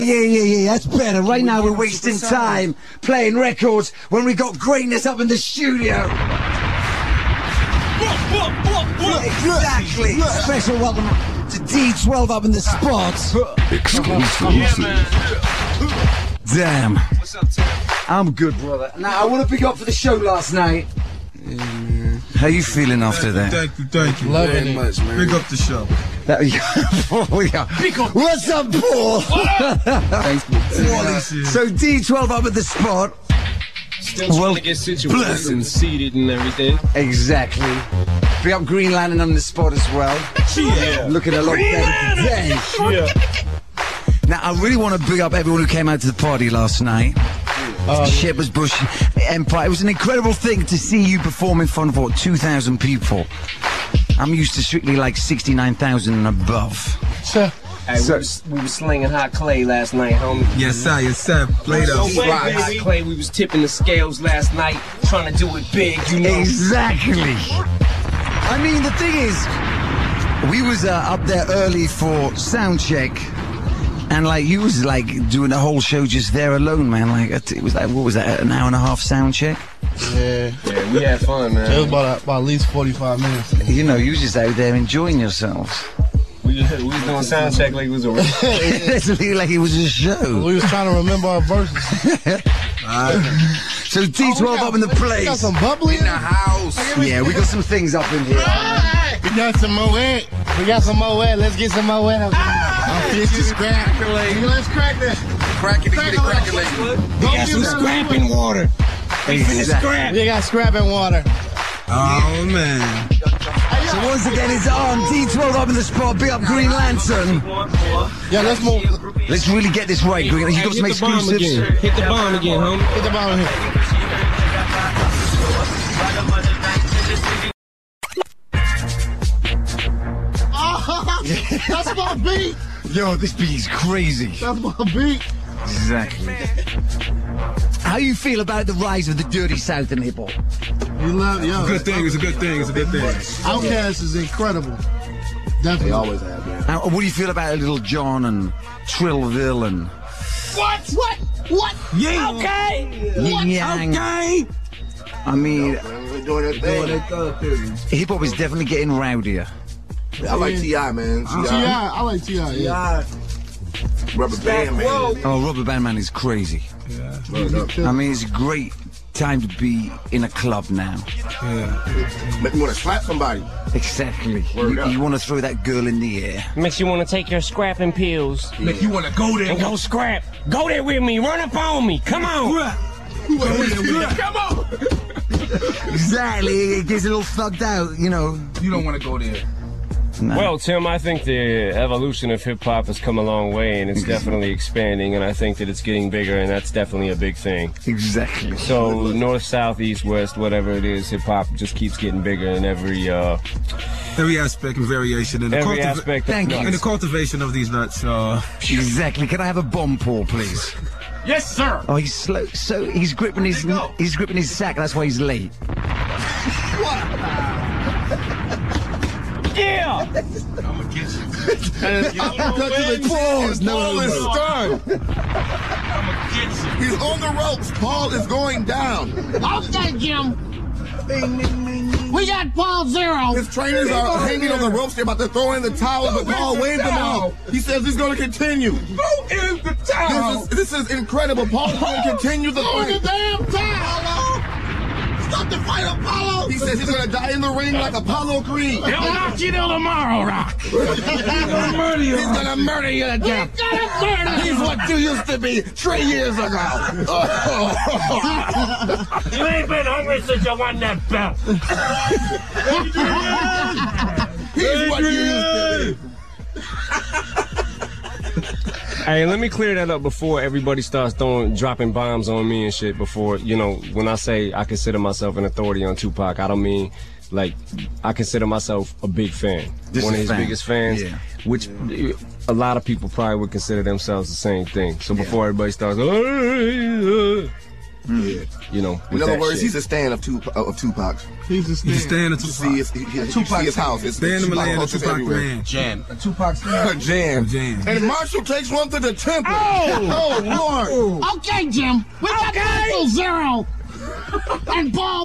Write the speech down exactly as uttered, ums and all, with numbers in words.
Yeah, yeah, yeah, that's better. Right now we're wasting time playing records when we got greatness up in the studio. Exactly. Special welcome to D twelve up in the spot. Exclusive. Damn. What's up, Tim? I'm good, brother. Now, I want to pick up for the show last night. Yeah, man. How you feeling after that? Thank you, thank you Loving very it. much, man. Big up the show. That, yeah. What's up, Paul? Thanks for all this shit. So D twelve up at the spot. Still trying Well, to get situated blessings. and seated and everything. Exactly. Big up Green Lantern on the spot as well. Yeah. Looking a lot better today. Yeah. Now, I really want to big up everyone who came out to the party last night. Uh, Shepherd's Bush Empire. It was an incredible thing to see you perform in front of, what, two thousand people. I'm used to strictly like sixty-nine thousand and above. sir. Hey, we, was, we was slinging hot clay last night, homie. Yes, sir, yes, sir. Played No up. way, hot clay. We was tipping the scales last night, trying to do it big, you know. Exactly. I mean, the thing is, we was uh, up there early for sound check. And like you was like doing the whole show just there alone, man. Like it was like, what was that, an hour and a half sound check? Yeah. Yeah, we had fun, man. It was about, about at least forty-five minutes. You know, you was just out there enjoying yourselves. We, just, we was doing sound check like it was a real. It's like it was a show. We was trying to remember our verses. So D twelve up in the We got place. some bubbly in the House. Yeah, we got some things up in here. We got some Moet. We got some Moet. Let's get some Moet. I'm fish to scrap. Let's crack that. Crack it, get it crackling. We got some scrapping water. Exactly. We got scrap and water. Oh, man. So once again, it's on D twelve up in the spot. Big up Green Lantern. Yeah, let's move. Let's really get this right, Green. You got some Hit the bomb exclusives. again. Hit the bomb again, homie. Get the ball here. That's my beat. Yo, this beat is crazy. That's my beat. Exactly. How you feel about the rise of the dirty South in hip hop? We love yo. Good thing, it's a good thing, it's a good thing. Outkast is incredible. Definitely. They always have been. Now, what do you feel about Little John and Trillville and What? What? What? Yeah. Okay. Yin Yang? Okay. I mean, We're doing that thing. hip hop is definitely getting rowdier. I like T I, man. T T I, I like T I. Yeah. Rubber Band, man. Oh, Rubber Band Man is crazy. Yeah. I mean, it's a great time to be in a club now. Yeah. Make me want to slap somebody. Exactly. Word You, up. you want to throw that girl in the air. Makes you want to take your scrapping pills Make you want to go there. and go scrap. Go there with me. Run up on me. Come on. Come on. Exactly. It gets a little thugged out, you know. You don't want to go there. No. Well, Tim, I think the evolution of hip hop has come a long way, and it's definitely expanding, and I think that it's getting bigger, and that's definitely a big thing. Exactly. So north, south, east, west, whatever it is, hip hop just keeps getting bigger in every uh, Every aspect and variation. And the, every cultiv- aspect. Of Thank you. and the cultivation of these nuts. Uh, Exactly. Can I have a bomb pour, please? Yes, sir. Oh, he's slow. So he's gripping his he's gripping his sack. That's why he's late. Yeah. Pause. Paul is stunned. He's on the ropes. Paul is going down. Okay, Jim. We got Paul Zero. His trainers are hanging on the ropes. They're about to throw in the towel, but Paul waved them out. He says he's going to continue. Who is the This is, this is incredible. Paul's going to continue the Hold the fight. damn towel. Stop the fight, Apollo. He says he's going to die in the ring like Apollo Creed. He'll knock you till tomorrow, Rock. He's going to murder you. He's going to murder you to death. Gotta murder He's what you used to be three years ago. You ain't been hungry since you won that belt. He's what you used to be. Hey, let me clear that up before everybody starts throwing, dropping bombs on me and shit. Before, you know, when I say I consider myself an authority on Tupac, I don't mean like I consider myself a big fan, Just one a of his fan. biggest fans, Yeah. which a lot of people probably would consider themselves the same thing. So before everybody starts, Yeah. You know, In with other that words, shit. he's a stand of Tupac. Of Tupac's. He's a You stand. stand in You Tupac. see his, he, he, you Tupac see his house. It's Stand in Tupac Malay and posters Tupac everywhere. man. Jam. Tupac stand. Jam. Jam. And Marshall takes one to the temple. Oh! Oh, Lord. Okay, Jim. We got triple zero. And Paul